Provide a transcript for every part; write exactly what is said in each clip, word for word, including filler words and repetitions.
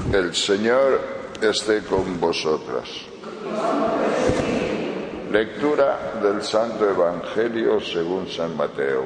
El Señor esté con vosotras. Lectura del Santo Evangelio según San Mateo.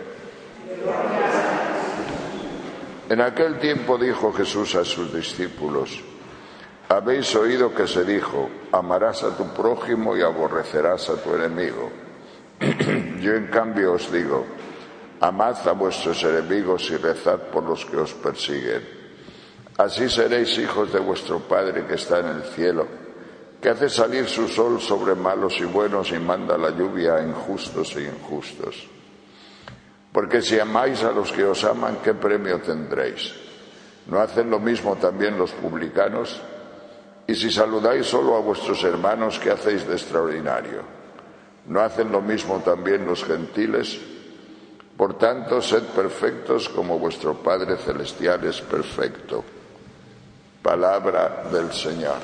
En aquel tiempo dijo Jesús a sus discípulos: habéis oído que se dijo, amarás a tu prójimo y aborrecerás a tu enemigo. Yo en cambio os digo, amad a vuestros enemigos y rezad por los que os persiguen. Así seréis hijos de vuestro Padre que está en el cielo, que hace salir su sol sobre malos y buenos y manda la lluvia a injustos e injustos. Porque si amáis a los que os aman, ¿qué premio tendréis? ¿No hacen lo mismo también los publicanos? Y si saludáis solo a vuestros hermanos, ¿qué hacéis de extraordinario? ¿No hacen lo mismo también los gentiles? Por tanto, sed perfectos como vuestro Padre Celestial es perfecto. Palabra del Señor.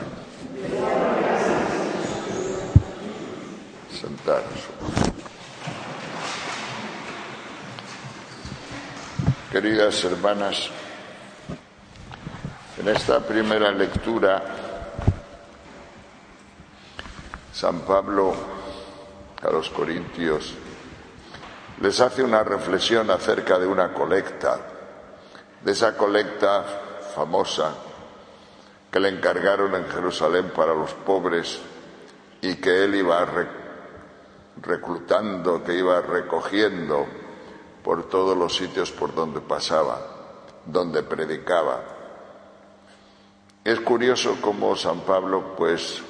Sentaros. Queridas hermanas, en esta primera lectura, San Pablo a los Corintios les hace una reflexión acerca de una colecta, de esa colecta famosa que le encargaron en Jerusalén para los pobres y que él iba reclutando, que iba recogiendo por todos los sitios por donde pasaba, donde predicaba. Es curioso cómo San Pablo, pues,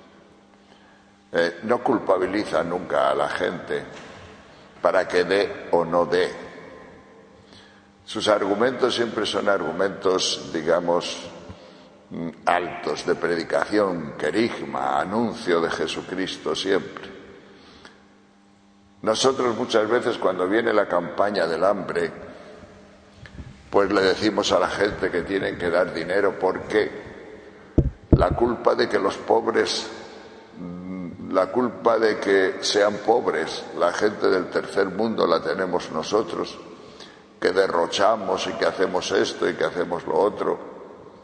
eh, no culpabiliza nunca a la gente para que dé o no dé. Sus argumentos siempre son argumentos, digamos, altos de predicación, querigma, anuncio de Jesucristo siempre. Nosotros muchas veces cuando viene la campaña del hambre, pues le decimos a la gente que tienen que dar dinero porque la culpa de que los pobres, la culpa de que sean pobres, la gente del tercer mundo la tenemos nosotros, que derrochamos y que hacemos esto y que hacemos lo otro.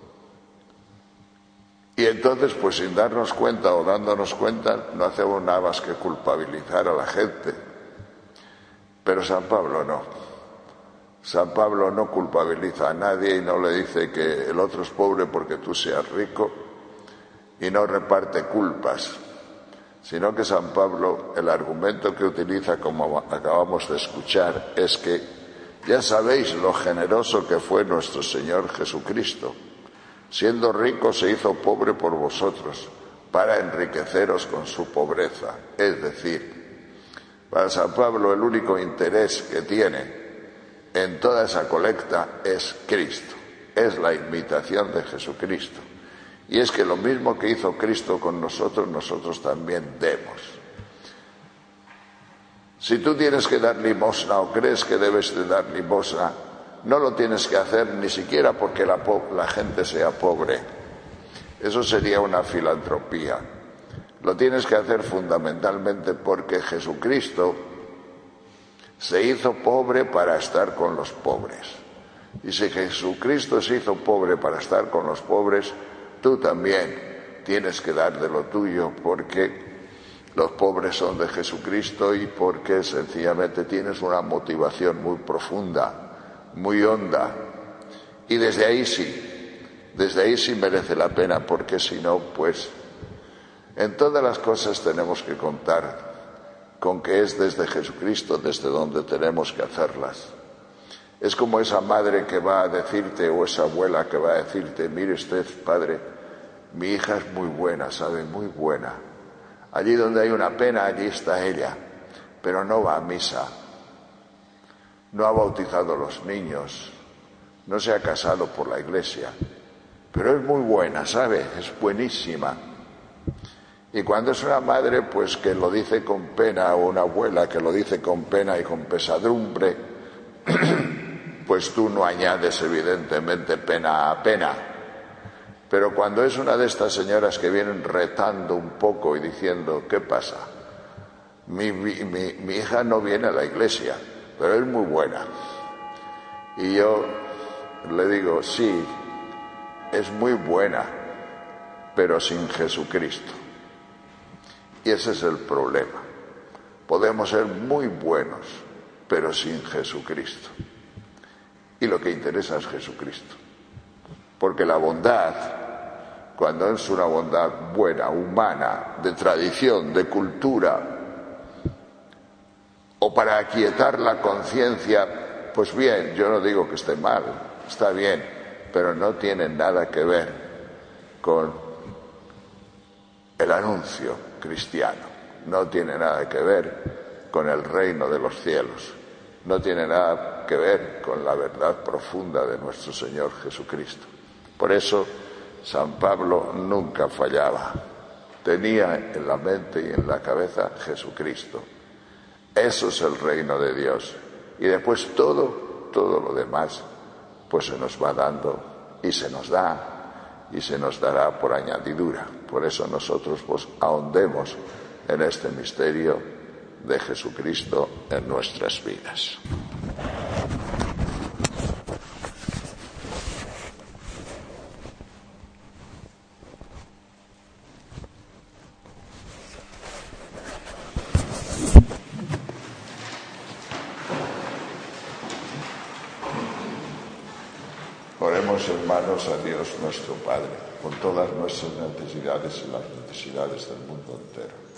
Y entonces, pues sin darnos cuenta o dándonos cuenta, no hacemos nada más que culpabilizar a la gente. Pero San Pablo no. San Pablo no culpabiliza a nadie y no le dice que el otro es pobre porque tú seas rico y no reparte culpas, sino que San Pablo, el argumento que utiliza, como acabamos de escuchar, es que ya sabéis lo generoso que fue nuestro Señor Jesucristo. Siendo rico se hizo pobre por vosotros, para enriqueceros con su pobreza. Es decir, para San Pablo el único interés que tiene en toda esa colecta es Cristo, es la imitación de Jesucristo. Y es que lo mismo que hizo Cristo con nosotros, nosotros también demos. Si tú tienes que dar limosna o crees que debes de dar limosna, no lo tienes que hacer ni siquiera porque la, la gente sea pobre. Eso sería una filantropía. Lo tienes que hacer fundamentalmente porque Jesucristo se hizo pobre para estar con los pobres. Y si Jesucristo se hizo pobre para estar con los pobres, tú también tienes que dar de lo tuyo porque los pobres son de Jesucristo y porque sencillamente tienes una motivación muy profunda, muy honda, y desde ahí sí, desde ahí sí merece la pena, porque si no, pues en todas las cosas tenemos que contar con que es desde Jesucristo desde donde tenemos que hacerlas. Es como esa madre que va a decirte, o esa abuela que va a decirte, mire usted, padre, mi hija es muy buena, sabe, muy buena. Allí donde hay una pena, allí está ella, pero no va a misa. No ha bautizado a los niños, no se ha casado por la iglesia, pero es muy buena, ¿sabe? Es buenísima. Y cuando es una madre, pues que lo dice con pena, o una abuela que lo dice con pena y con pesadumbre, pues tú no añades evidentemente pena a pena. Pero cuando es una de estas señoras que vienen retando un poco y diciendo, ¿qué pasa? Mi, mi, mi, mi hija no viene a la iglesia, pero es muy buena. Y yo le digo, sí, es muy buena, pero sin Jesucristo. Y ese es el problema. Podemos ser muy buenos, pero sin Jesucristo. Y lo que interesa es Jesucristo. Porque la bondad, cuando es una bondad buena, humana, de tradición, de cultura, o para aquietar la conciencia, pues bien, yo no digo que esté mal, está bien, pero no tiene nada que ver con el anuncio cristiano, no tiene nada que ver con el reino de los cielos, no tiene nada que ver con la verdad profunda de nuestro Señor Jesucristo. Por eso San Pablo nunca fallaba, tenía en la mente y en la cabeza Jesucristo. Eso es el reino de Dios. Y después todo, todo lo demás, pues se nos va dando y se nos da y se nos dará por añadidura. Por eso nosotros pues ahondemos en este misterio de Jesucristo en nuestras vidas. Oremos, hermanos, a Dios nuestro Padre, con todas nuestras necesidades y las necesidades del mundo entero.